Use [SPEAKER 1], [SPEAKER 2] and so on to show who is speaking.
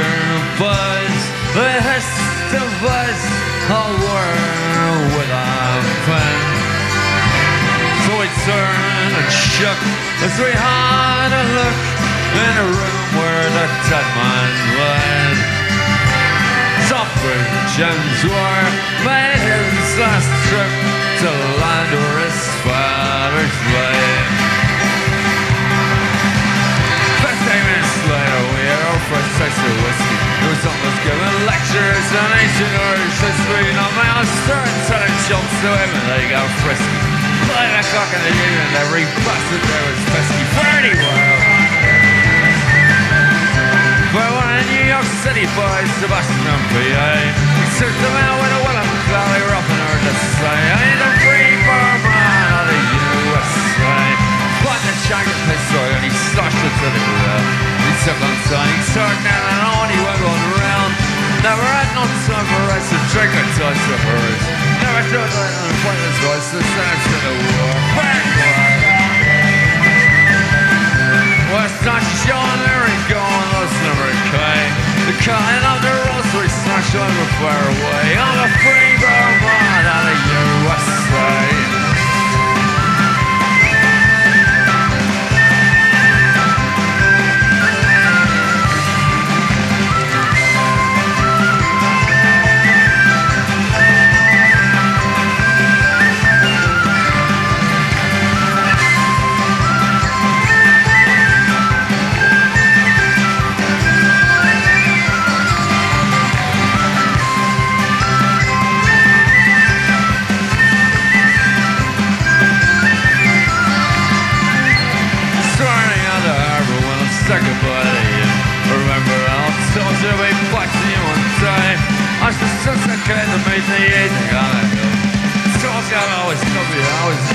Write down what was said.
[SPEAKER 1] buzz, the hiss of buzz, a war with a pen. So we turned and shook as we had a look in a room where the dead man lay. Softwood gems were made his last trip to land where his fathers lay. 15 minutes later, we had our first taste of whiskey. It was almost giving lectures on ancient Irish history. Now my own starting telling jokes to him and they got frisky. 5 o'clock in the evening, every bastard there was pesky. Pretty well. But one of the New York City boys, Sebastian PA, he searched them out with a Willem Valley roughing her to say, I need a free man out of USA. Bought the jacket pistol and he slashed it to the ground. He took on time, he turned down and on, he went on around. Never had no time for us to drink or touch the hers. Never thought that on a pointless voice to send us to the war. Bang, bang. West not showing there and going, let's never came. The kind of the rosary snatched on the far away. I'm a free man out of USA. Remember, I'll tell you we back to you one time. I just took the kind of made the evening on it. So I always cover you, always